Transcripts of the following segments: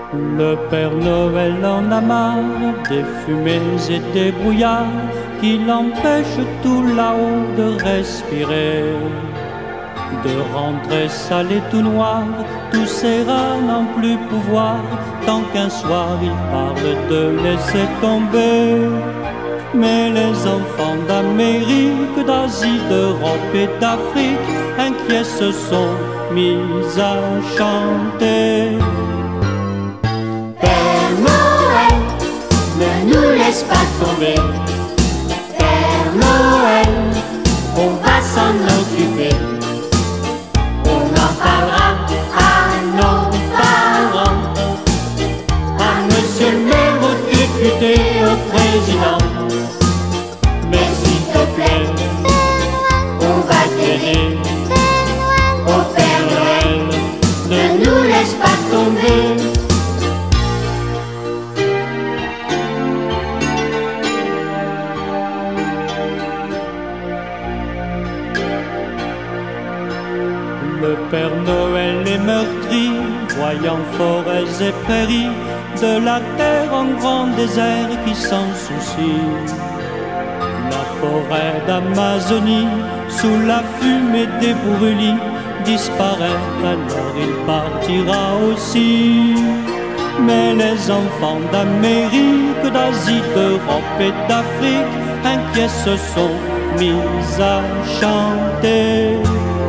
Le Père Noël en a marre des fumées et des brouillards qui l'empêchent tout là-haut de respirer, de rentrer sale et tout noir. Tous ces rats n'ont plus pouvoir tant qu'un soir il parle de laisser tomber. Mais les enfants d'Amérique, d'Asie, d'Europe et d'Afrique, inquiets se sont mis à chanter. Père Noël, ne nous laisse pas tomber. Père Noël, on va s'en occuper. On en parlera à nos parents, à monsieur le maire, au député, au président. Mais s'il te plaît, on va t'aider. Au Père Noël, ne nous laisse pas tomber. Le Père Noël est meurtri, voyant forêts et prairies, de la terre en grand désert qui s'en soucie. La forêt d'Amazonie, sous la fumée des brûlis, disparaît, alors il partira aussi. Mais les enfants d'Amérique, d'Asie, d'Europe et d'Afrique, inquiets se sont mis à chanter.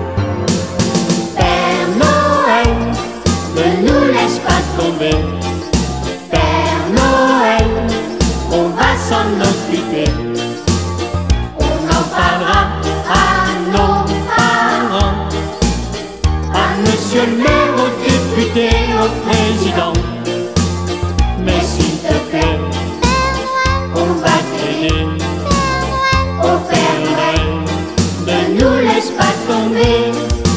Père Noël, ne nous laisse pas tomber. Père Noël, on va s'en occuper. On en parlera à nos parents, à monsieur le maire, au député, au président. Mais s'il te plaît, on va t'aider. Au Père Noël, ne nous laisse pas tomber.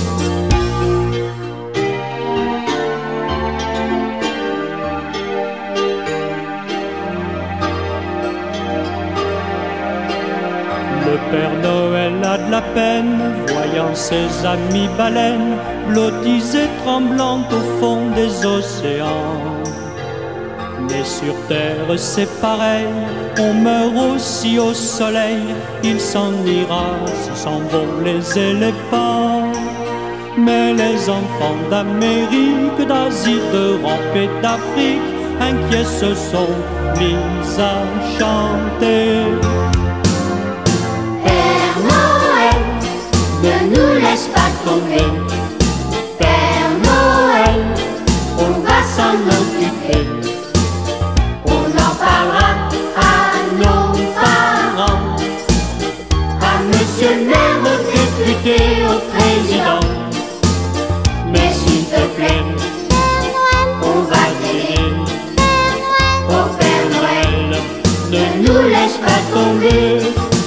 Le Père Noël a de la peine, voyant ses amis baleines, blotties et tremblantes au fond des océans. Mais sur terre c'est pareil, on meurt aussi au soleil, il s'en ira, ce s'en vont les éléphants. Mais les enfants d'Amérique, d'Asie, d'Europe et d'Afrique, inquiets se sont mis à chanter. Père Noël, ne nous laisse pas tomber. Père Noël, on va s'en occuper. On en parlera à nos parents, à monsieur le maire, au député, au président. Mais s'il te plaît, on va t'aider. Au Père Noël, ne nous laisse pas tomber.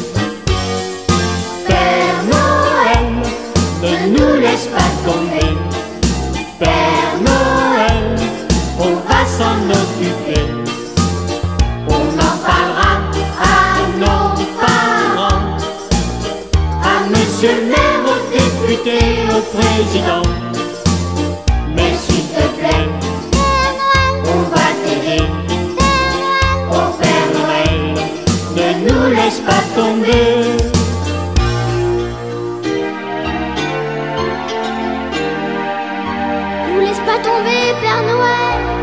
Père Noël, ne nous laisse pas tomber. Père Noël, on va s'en occuper. On en parlera à nos parents, à monsieur le maire, au député, au président. Mais s'il te plaît, on va t'aider. Au Père Noël, ne nous laisse pas tomber. Nous laisse pas tomber, Père Noël.